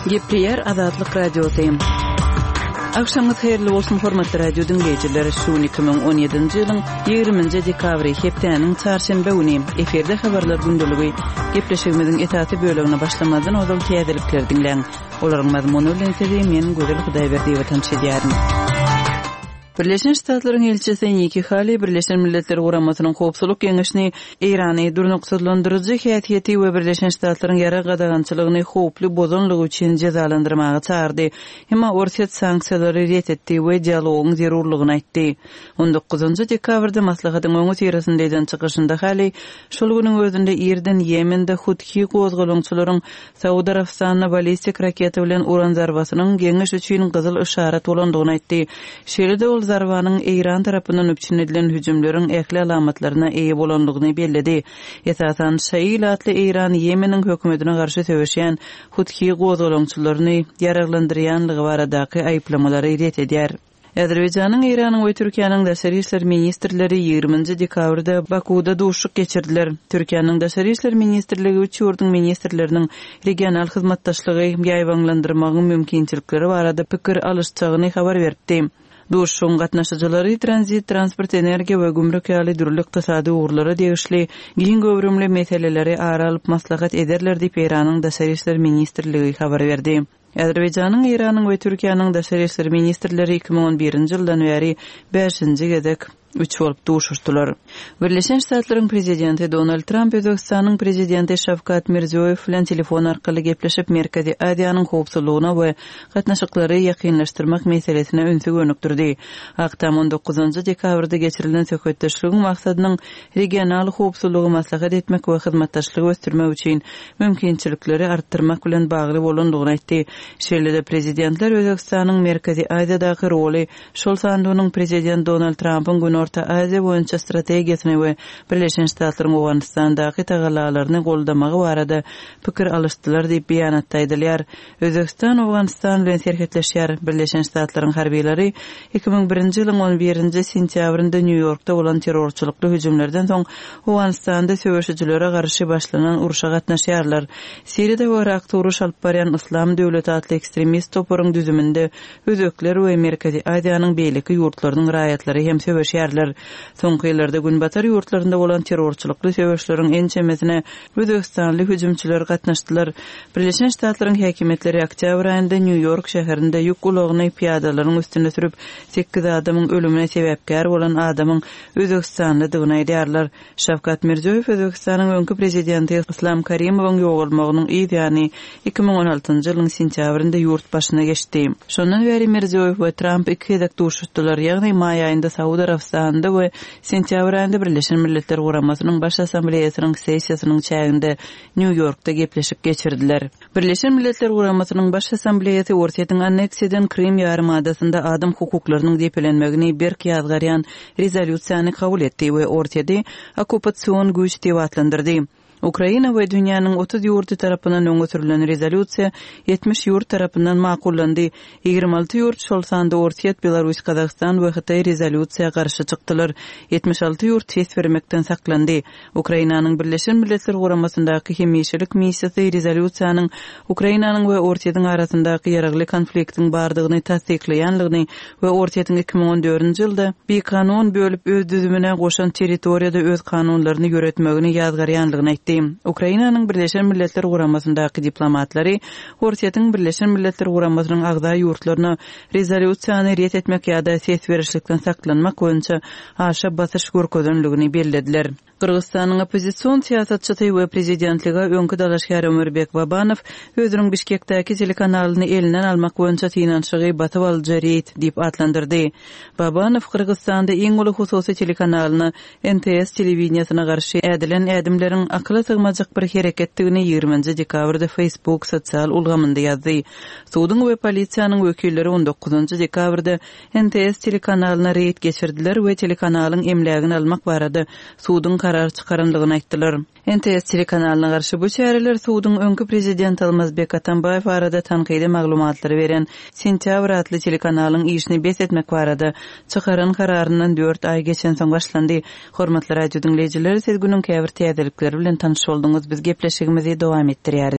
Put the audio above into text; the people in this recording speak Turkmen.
Gepriyer Azatlyk Radiosyň. Akşamyz herli bolsun hormatly radio dinleýijiler. Şu 2017-nji ýylyň 20-nji dekabry hepdeniň çarşembe güni eferde habarlar gündəligi gepleşigimiziň etaty bölümine başlamadan ozal täzelikler dinleň. Olaryň mazmuny bilen men Gözel Hudaýberdi watançydyarym. Birleşen Ştatlaryň elçisi Nikki Haley Birleşen Milletler Guramasynyň Howpsuzlyk Geňeşini Irany durnuksyzlandyrjy häsiýeti we Birleşen Ştatlaryň ýara gadagançylygyny howply bozanlygy üçin jazalandyrmagy çağırdy. Hema orsiýet sanksiýalary ret etdi we dialogyň zerurlygyny aýtdy. 19-njy dekabrda maslahatyň öňü terasynda eden çykyşynda Haley şol güniň özünde Irden, Yemende Hutki gozgolonçylaryň Saudy Arabistanyna balistik raketa bilen uran zarbasynyň geňeş üçin gyzyl işaret bolandygyny aýtdy. Şeýle ol zarwanyň Iran tarapyndan öpçün edilen hüjümleriň ähli alamatlaryna eýe bolandygyny bellädi. Esasan Şaýil atly Iran Yemeniň hökümetine garşy söwüşýän Hutki gozgolonçylaryny ýaraglandyrýanlygy baradaky aýplamalary ret edýär. Azerbaýjanyň, Iranyň we Türkiýanyň daşary işler ministrleri 20-nji dekabrda Bakuda duşuk geçirdiler. Türkiýanyň daşary işler ministrligi üç ýurdun ministrleriniň regional hyzmatdaşlygy ýaýbanlandyrmagyň mümkinçilikleri barada pikir alışjagyny habar berdi. Duşun gatnaşyjylary transport, energiýa we gümrük ýaly iqtisady uğurlara degişli giň göwrümli meseleleri ara alyp maslahat ederler diýip Iranyň daşary işler ministrligi habar berdi. Azerbaýjanyň, Iranyň we Türkiýanyň daşary işler ministrleri 2011-nji ýyldan beri 5-nji gezek 3 bolup duşuşdylar. Birleşen Ştatlaryň prezidenti Donald Trump Özbekistanyň prezidenti Şavkat Mirziyoyew bilen telefon arkaly gepleşip Merkezi Aziýanyň howpsuzlygyna we gatnaşyklary ýakynlaşdyrmak meselesine ünsü gönükdirdi. Aktam 19-njy dekabrda geçirilen söhbetdeşligiň maksadynyň regional howpsuzlygy maslahat etmek we hyzmatdaşlygy östürmek üçin mümkinçilikleri artdyrmak bilen bagly bolandygyny aýtdy. Şeýle-de prezidentler Özbekistanyň Merkezi Aziýadaky roly şol sandugynyň prezident Donald Trump'yň Orta Aziýa boýunça strategiýasyny we Birleşen Ştatlaryň Awganistandaky tagallalaryny goldamagy barada pikir alışdylar diýip beýanatdaýdylar. Özbekistan Awganistan bilen serhetleşýär. Birleşen Ştatlaryň harbiýleri 2001-nji ýylyň 11-nji sentýabrynda New Yorkda bolan terrorçylykly hüjümlerden soň Awganistanda söwüşçilere garşy başlanan uruşa gatnaşýarlar. Siriýada we Irakda uruş alyp barýan Islam döwleti atly ekstremist topuryň düzüminde özekler we Merkezi Aziýanyň beýleki ýurtlarynyň raýatlary hem söwüşýär. Soňky ýyllarda günbatar ýurtlarynda bolan terrorçylykly söwüşleriň en çemesine Özbekistanly hüjümçiler gatnaşdylar. Birleşen Ştatlaryň häkimetleri oktyabr aýynda New York şäherinde ýük ulagyny piýadalaryň üstüne sürüp 8 adamyň ölümine sebäpkär bolan adamyň Özbekistanlydygyny aýdýarlar. Şavkat Mirziyoyew Özbekistanyň öňkü prezidenti Islom Karimowyň ýogurmagynyň ýa-ni 2016-njy ýylyň sentýabrynda ýurt başyna geçdi. Şondan beri Mirziyoyew we Trump iki gezek duşuşdylar, ýagny maý aýynda Saudy Arabistanyna we sentýabr aýynda Birleşen Milletler Guramasynyň baş assambleýasynyň sessiýasynyň çäginde New Yorkda gepleşip geçirdiler. Birleşen Milletler Guramasynyň baş assambleýasy Orsiýetiň anneksiýadan Krim ýarymadasyna adam hukuklarynyň depelenmegini berk ýazgarýan rezolýusiýany kabul etdi we Orsiýety okupasiýon güç diýip atlandyrdy. Ukraina we dünýäniň 30 ýurty tarapyndan öňe sürülen rezolýusiýa 70 ýurt tarapyndan makullandy. 26 ýurt şol sanda Orsiýet, Belarus, Kazakystan we Hytaý rezolýusiýaga garşy çykdylar. 76 ýurt ses bermekden saklandy. Ukrainanyň Birleşen Milletler Guramasyndaky hemýeşilik missiýasy rezolýusiýanyň Ukrainanyň we Orsiýetiň arasyndaky ýaragly konfliktiň bardygyny tasdikleýänligini we Orsiýetiň 2014-nji ýylda bir kanun bölüp öz düzümine goşan territoriýada öz kanunlaryny ýöretmegini ýazgarýanlygyny aýtdy. Ukrainanyň Birleşen Milletler Guramasyndaky diplomatlary Orsiýetiň Birleşen Milletler Guramasynyň agda ýurtlaryna rezolýusiýany ret etmek ýa-da ses berişlikden saklanmak boýunça aşa basyş görkezenligini bellediler. Kırgızstanyň opozisiýon siýasatçysy we prezidentligi öňkü dalaşgary Ömerbek Babanow özüniň Bişkekdäki telekanalyny elinden almak boýunça tynançygy batyp aljaryt diýip atlandyrdy. Babanow Kırgızstanda iň uly hususy telekanalyny NTS telewizionyna garşy edilen edimleriň akla sygmajak bir hereketdigini 20-nji dekabrda Facebook sosial ulgamynda ýazdy. Suwdyň we polisiýanyň wekilleri 19-njy dekabrda NTS telekanalyna reýt geçirdiler we telekanalyň emlägini almak barada suwdyň karar çıkaranlygyny aýtdylar. NTS telekanalyna garşy bu çäreler suwdyň öňkü prezident Almazbek Atambayew arada tanqidi maglumatlary beren sentýabr atly telekanalyň işini bes etmek barada çıkaran kararyndan 4 ay geçen soň başlandy. Hormatly radio dinleýijiler, siz günüň käbir täzelikleri bilen tanyş boldunuz. Biz gepleşigimizi dowam etdirýär.